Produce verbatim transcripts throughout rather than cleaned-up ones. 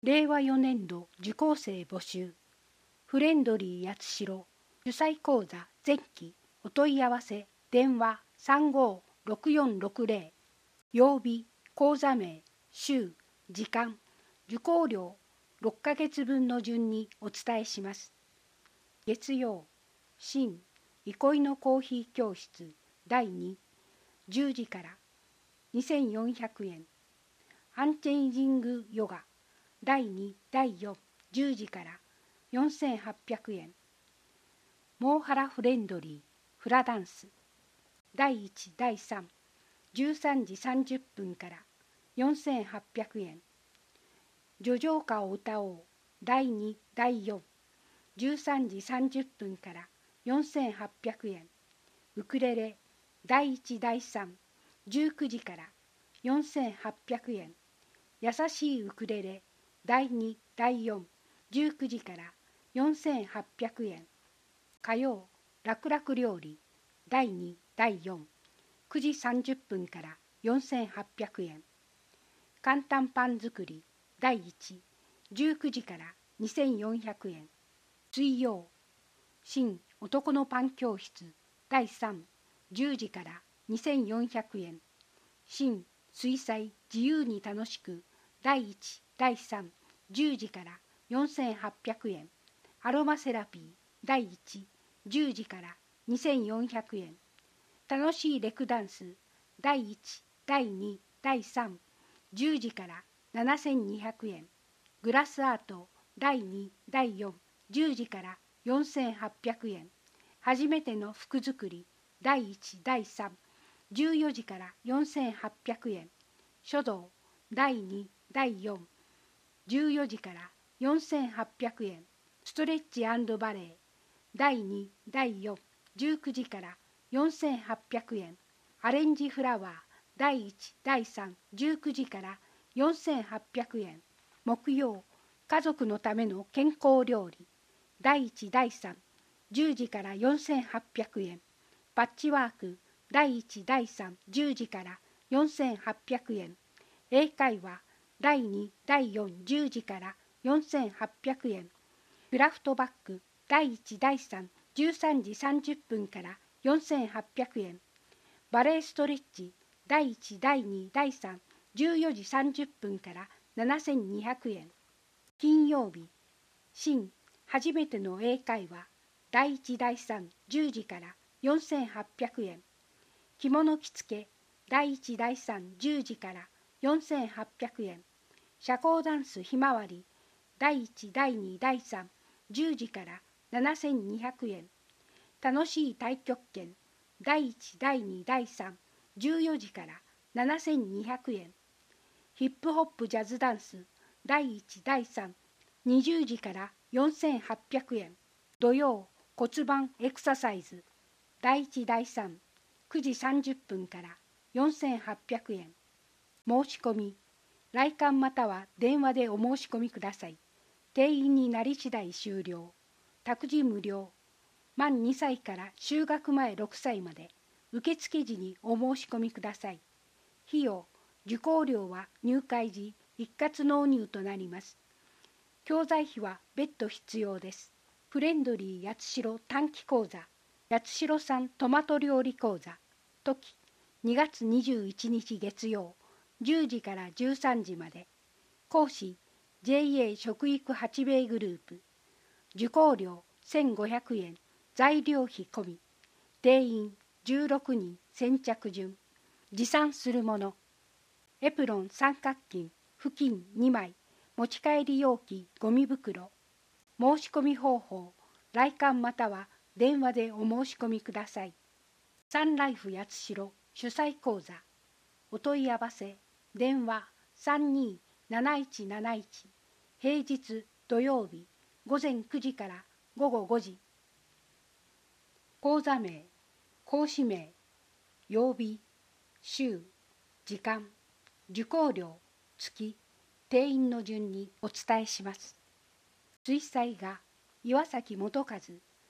れいわよねんど受講生募集。フレンドリー八代主催講座前期お問い合わせ電話さんごーろくよんろくぜろ曜日講座名週時間受講料ろっかげつぶんの順にお伝えします。月曜新憩いのコーヒー教室だいにじゅうじからにせんよんひゃくえん。アンチェイジングヨガだいにだいよんじゅうじからよんせんはっぴゃくえん。モーハラフレンドリーフラダンスだいいちだいさんじゅうさんじさんじゅっぷんからよんせんはっぴゃくえん。叙情歌を歌おうだいにだいよんじゅうさんじさんじゅっぷんからよんせんはっぴゃくえん。ウクレレだいいちだいさんじゅうくじからよんせんはっぴゃくえん。優しいウクレレだいにだいよんじゅうくじからよんせんはっぴゃくえん。火曜楽々料理だいにだいよんくじさんじゅっぷんからよんせんはっぴゃくえん。簡単パン作りだいいちじゅうくじからにせんよんひゃくえん。水曜新男のパン教室だいさんじゅうじからにせんよんひゃくえん。新水彩自由に楽しくだいいちだいさんじゅうじからよんせんはっぴゃくえん。アロマセラピーだいいちじゅうじからにせんよんひゃくえん。楽しいレクダンスだいいちだいにだいさんじゅうじからななせんにひゃくえん。グラスアートだいにだいよんじゅうじからよんせんはっぴゃくえん。初めての服作りだいいちだいさんじゅうよじからよんせんはっぴゃくえん。書道だいにだいよんじゅうよじからよんせんはっぴゃくえん。ストレッチ&バレエだいにだいよんじゅうくじからよんせんはっぴゃくえん。アレンジフラワーだいいちだいさんじゅうくじからよんせんはっぴゃくえん。木曜家族のための健康料理だいいちだいさんじゅうじからよんせんはっぴゃくえん。パッチワークだいいちだいさんじゅうじからよんせんはっぴゃくえん。英会話だいにだいよんじゅうじからよんせんはっぴゃくえん。クラフトバッグだいいちだいさんじゅうさんじさんじゅっぷんからよんせんはっぴゃくえん。バレエストレッチだいいちだいにだいさんじゅうよじさんじゅっぷんからななせんにひゃくえん。金曜日新初めての英会話だいいちだいさんじゅうじからよんせんはっぴゃくえん。着物着付けだいいちだいさんじゅうじからよんせんはっぴゃくえん。社交ダンスひまわりだいいちだいにだいさんじゅうじからななせんにひゃくえん。楽しい太極拳だいいちだいにだいさんじゅうよじからななせんにひゃくえん。ヒップホップジャズダンスだいいちだいさんにじゅうじからよんせんはっぴゃくえん。土曜骨盤エクササイズだいいちだいさんくじさんじゅっぷんからよんせんはっぴゃくえん。申し込み来館または電話でお申し込みください。定員になり次第終了。託児無料。満にさいから就学前ろくさいまで。受付時にお申し込みください。費用受講料は入会時一括納入となります。教材費は別途必要です。フレンドリー八代短期講座八代産トマト料理講座時にがつにじゅういちにち月曜じゅうじからじゅうさんじまで。講師 ジェーエー 食育八米グループ。受講料せんごひゃくえん。材料費込み。定員じゅうろくにん。先着順。持参するものエプロン三角巾布巾にまい持ち帰り容器ゴミ袋。申し込み方法来館または電話でお申し込みください。サンライフ八代主催講座お問い合わせ電話さんにーなないちなないち。平日土曜日ごぜんくじからごごごじ。講座名講師名曜日週時間受講料月定員の順にお伝えします。水彩画岩崎元和。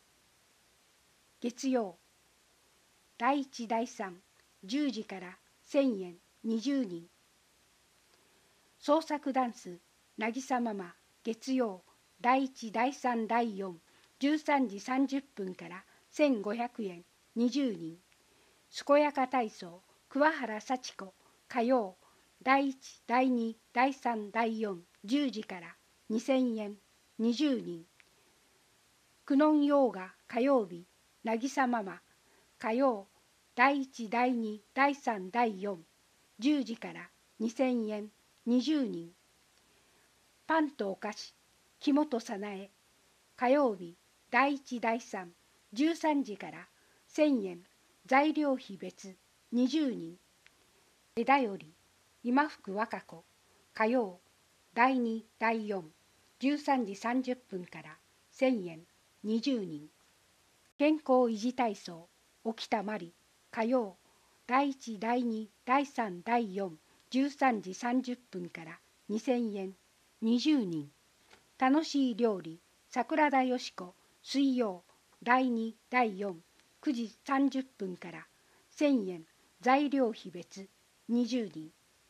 月曜だいいちだいさんじゅうじからせんえんにじゅうにん。創作ダンス渚ママ月曜だいいちだいさんだいよんじゅうさんじさんじゅっぷんからせんごひゃくえんにじゅうにん。健やか体操桑原幸子火曜だいいちだいにだいさんだいよんじゅうじからにせんえんにじゅうにん。久能ヨーガ火曜日渚ママ火曜だいいちだいにだいさんだいよんじゅうじからにせんえんにじゅうにん。パンとお菓子木本早苗火曜日だいいちだいさんじゅうさんじからせんえん材料費別にじゅうにん。枝より今福和歌子火曜だいにだいよんじゅうさんじさんじゅっぷんからせんえんにじゅうにん。健康維持体操沖田真理火曜だいいちだいにだいさんだいよんじゅうさんじさんじゅっぷんからにせんえんにじゅうにん。楽しい料理桜田よし子水曜だいにだいよんくじさんじゅっぷんからせんえん材料費別にじゅうにん。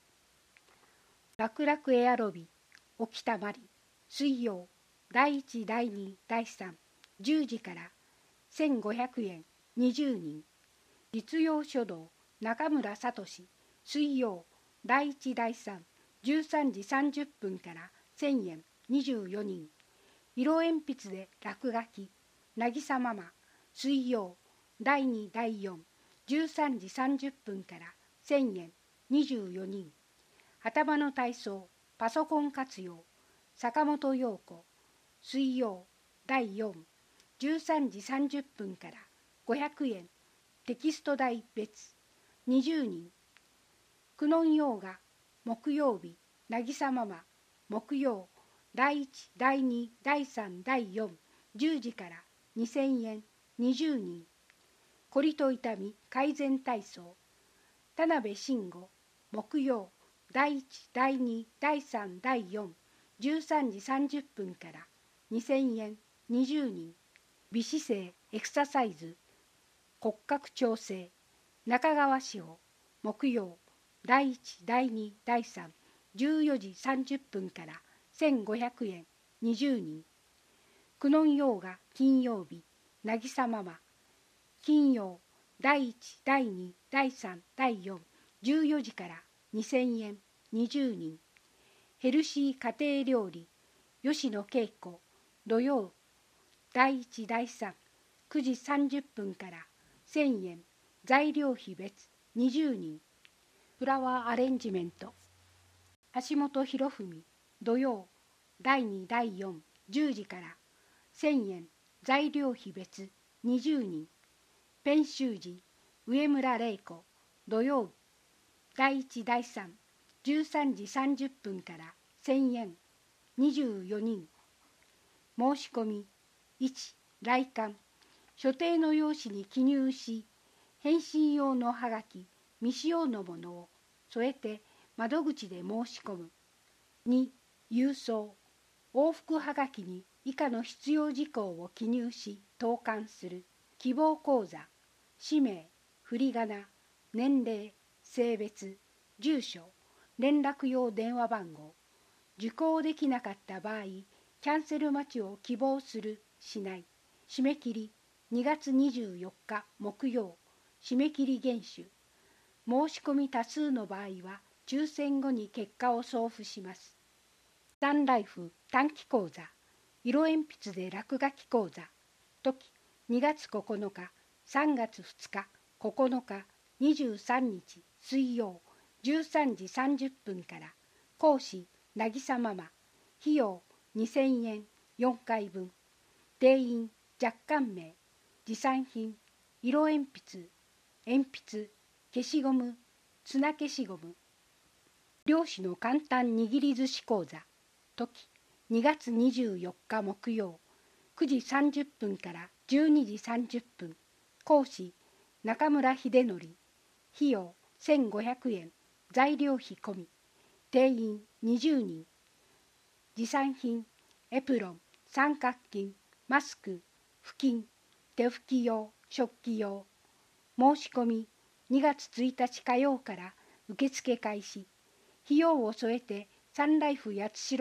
楽々エアロビ沖田真理水曜だいいちだいにだいさんじゅうじからせんごひゃくえんにじゅうにん。実用書道中村聡水曜だいいちだいさんじゅうさんじさんじゅっぷんからせんえんにじゅうよにん。色鉛筆で落書き渚ママ水曜だいにだいよんじゅうさんじさんじゅっぷんからせんえんにじゅうよにん。頭の体操パソコン活用坂本陽子水曜だいよんじゅうさんじさんじゅっぷんからごひゃくえんテキスト代別にじゅうにん。久能ヨーガ木曜日渚ママ木曜だいいちだいにだいさんだいよんじゅうじからにせんえんにじゅうにん。こりと痛み改善体操田辺慎吾木曜だいいちだいにだいさんだいよんじゅうさんじさんじゅっぷんからにせんえんにじゅうにん。美姿勢エクササイズ骨格調整中川志保木曜だいいちだいにだいさんじゅうよじさんじゅっぷんからせんごひゃくえんにじゅうにん。久能ヨーガ金曜日渚ママ金曜だいいちだいにだいさんだいよんじゅうよじからにせんえんにじゅうにん。ヘルシー家庭料理吉野恵子土曜だいいちだいさんくじさんじゅっぷんからせんえん材料費別にじゅうにん。フラワーアレンジメント橋本博文土曜だいにだいよんじゅうじからせんえん材料費別にじゅうにん。ペン習字上村玲子土曜だいいちだいさんじゅうさんじさんじゅっぷんからせんえんにじゅうよにん。申し込みいち来館所定の用紙に記入し返信用のはがき未使用のものを添えて窓口で申し込む。に郵送往復はがきに以下の必要事項を記入し投函する。希望口座氏名振り仮名年齢性別住所連絡用電話番号。受講できなかった場合キャンセル待ちを希望するしない。締め切りにがつにじゅうよっか木曜。締め切り厳守。申し込み多数の場合は抽選後に結果を送付します。サンライフ短期講座色鉛筆で落書き講座時にがつここのかさんがつふつかここのかにじゅうさんにち水曜じゅうさんじさんじゅっぷんから講師渚ママ費用にせんえんよんかいぶん。定員若干名持参品色鉛筆鉛筆消しゴム砂消しゴム。漁師の簡単握り寿司講座時にがつにじゅうよっか木曜くじさんじゅっぷんからじゅうにじさんじゅっぷん。講師中村秀則費用せんごひゃくえん材料費込み。定員にじゅうにん。持参品エプロン三角巾マスク布巾手拭き用食器用。申し込みにがつついたち火曜から受付開始。費用を添えてサンライフ八代の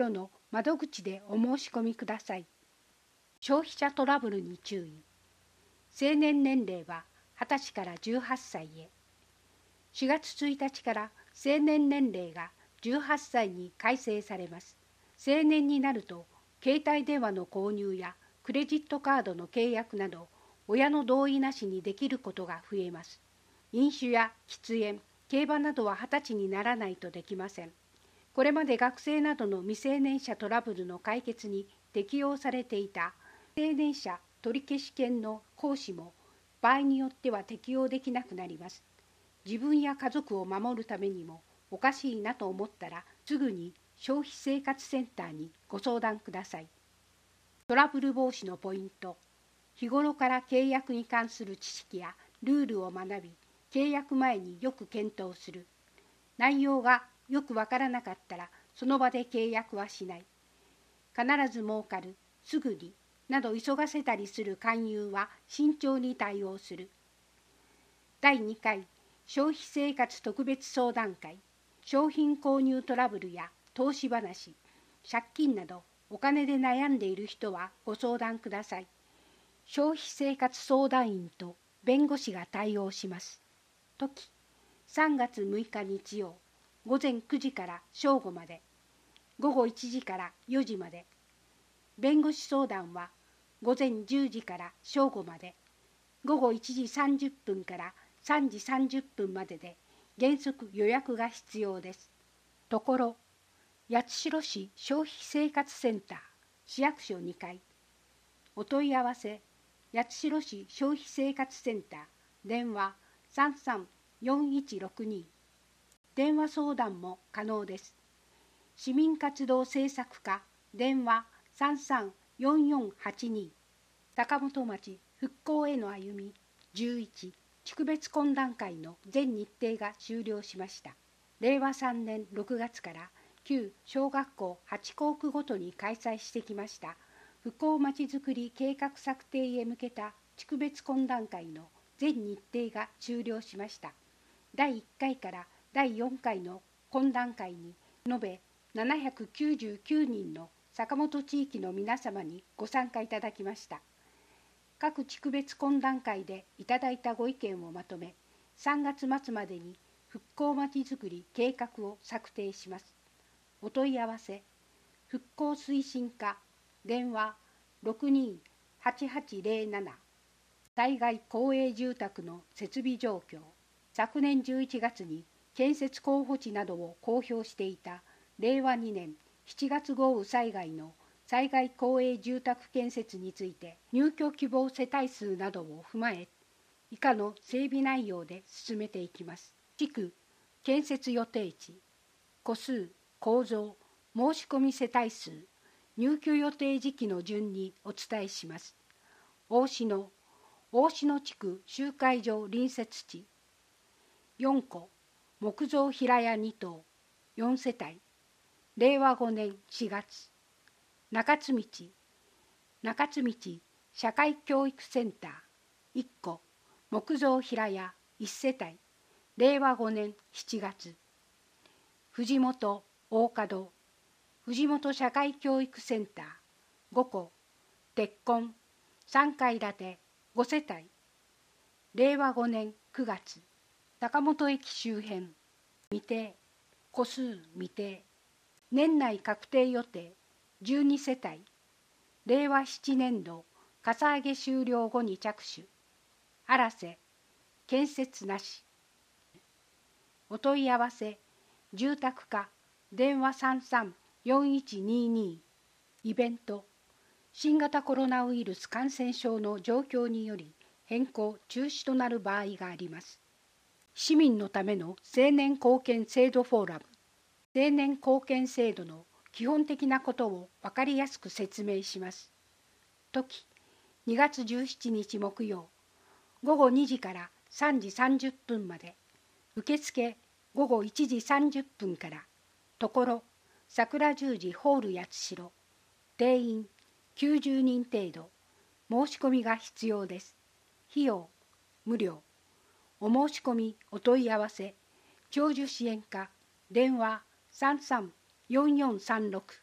窓口でお申し込みください。消費者トラブルに注意。成年年齢ははたちからじゅうはっさいへ。しがつついたちから成年年齢がじゅうはっさいに改正されます。成年になると、携帯電話の購入やクレジットカードの契約など、親の同意なしにできることが増えます。飲酒や喫煙、競馬などははたちにならないとできません。これまで学生などの未成年者トラブルの解決に適用されていた未成年者取消権の行使も場合によっては適用できなくなります。自分や家族を守るためにもおかしいなと思ったらすぐに消費生活センターにご相談ください。トラブル防止のポイント。日頃から契約に関する知識やルールを学び、契約前によく検討する。内容がよくわからなかったらその場で契約はしない。必ず儲かる、すぐになど急がせたりする勧誘は慎重に対応する。だいにかい消費生活特別相談会。商品購入トラブルや投資話、借金などお金で悩んでいる人はご相談ください。消費生活相談員と弁護士が対応します。時、さんがつむいか日曜、ごぜんくじから正午まで、ごごいちじからよじまで。弁護士相談はごぜんじゅうじから正午まで、ごごいちじさんじゅっぷんからさんじさんじゅっぷんまでで、原則予約が必要です。ところ、八代市消費生活センター、市役所にかい。お問い合わせ、八代市消費生活センター、電話さんさんよんいちろくに。電話相談も可能です。市民活動政策課、電話さんさんよんよんはちに。高本町復興への歩みじゅういち地区別懇談会の全日程が終了しました。れいわさんねんろくがつから旧小学校はちこうくごとに開催してきました復興まちづくり計画策定へ向けた地区別懇談会の全日程が終了しました。だいいっかいからだいよんかいの懇談会に延べななひゃくきゅうじゅうきゅうにんの坂本地域の皆様にご参加いただきました。各地区別懇談会でいただいたご意見をまとめ、さんがつまつまでに復興まちづくり計画を策定します。お問い合わせ、復興推進課、電話ろくにはちはちぜろなな。災害公営住宅の設備状況。昨年じゅういちがつに建設候補地などを公表していたれいわにねんしちがつ豪雨災害の災害公営住宅建設について入居希望世帯数などを踏まえ、以下の整備内容で進めていきます。地区、建設予定地、戸数、構造、申し込み世帯数、入居予定時期の順にお伝えします。大篠、大篠地区集会場隣接地、よんこ、木造平屋にとう、よんせたい、れいわごねんしがつ、中津道、中津道社会教育センター、いっこ、木造平屋いちせたい、れいわごねんしちがつ、藤本大門、藤本社会教育センター、ごこ、鉄根さんかいだてごせたい、れいわごねんくがつ、坂本駅周辺、未定、戸数未定、年内確定予定じゅうにせたい、れいわななねんどかさ上げ終了後に着手、荒瀬、建設なし。お問い合わせ、住宅課、電話さんさんよんいちにに。イベント、新型コロナウイルス感染症の状況により変更・中止となる場合があります。市民のための青年貢献制度フォーラム。青年貢献制度の基本的なことを分かりやすく説明します。時、にがつじゅうしちにち木曜、ごごにじからさんじさんじゅっぷんまで。受付ごごいちじさんじゅっぷんから。ところ、桜十字ホール八代。定員きゅうじゅうにん程度。申し込みが必要です。費用無料。お申し込みお問い合わせ、長寿支援課、電話さんさんよんよんさんろく。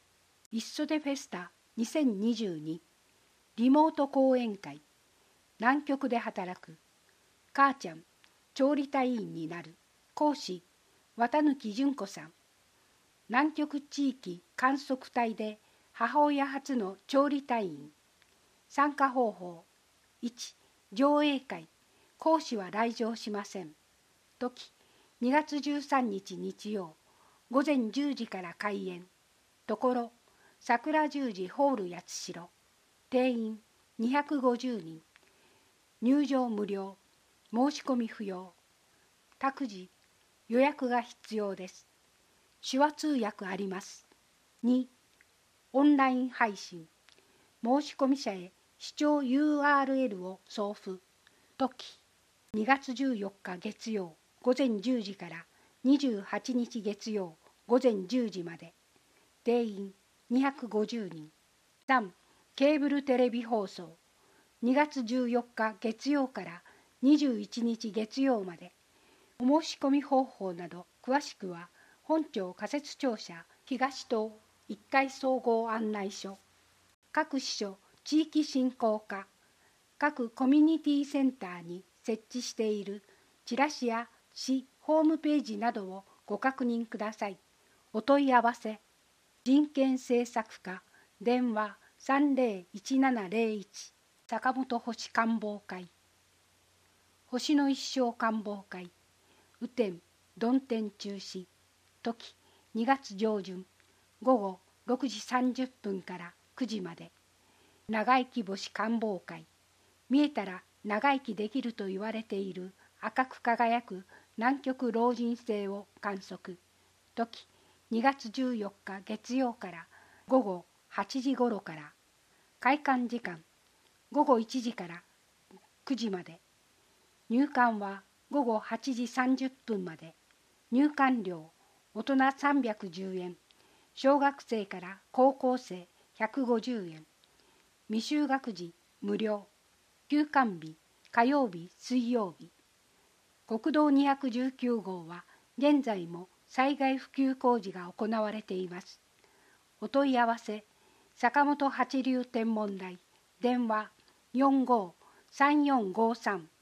一袖フェスタにせんにじゅうにリモート講演会。南極で働く母ちゃん調理隊員になる。講師綿貫純子さん。南極地域観測隊で母親初の調理隊員。参加方法いち上映会。講師は来場しません。時にがつじゅうさんにち日曜午前じゅうじから開演。ところ桜十字ホール八代。定員にひゃくごじゅうにん。入場無料。申し込み不要。託児予約が必要です。手話通訳あります。にオンライン配信。申し込み者へ視聴 ユーアールエル を送付。時にがつじゅうよっか月曜午前じゅうじからにじゅうはちにち月曜午前じゅうじまで。定員にひゃくごじゅうにん。さんケーブルテレビ放送。にがつじゅうよっか月曜からにじゅういちにち月曜まで。お申し込み方法など詳しくは本庁仮設庁舎東棟いっかい総合案内所。各支所地域振興課各コミュニティセンターに設置しているチラシや市ホームページなどをご確認ください。お問い合わせ人権政策課電話さんぜろいちななぜろいち坂本星観望会。星の一生観望会。雨天曇天中止。時にがつ上旬午後ろくじさんじゅっぷんからくじまで。長生き星観望会。見えたら長生きできると言われている赤く輝く南極老人星を観測。時にがつじゅうよっか月曜から午後はちじごろから。開館時間午後いちじからくじまで。入館は午後はちじさんじゅっぷんまで。入館料大人さんびゃくじゅうえん。小学生から高校生ひゃくごじゅうえん。未就学児無料。休館日火曜日水曜日。国道にひゃくじゅうきゅうごうは現在も災害復旧工事が行われています。お問い合わせ坂本八流天文台電話よんごーさんよんごさん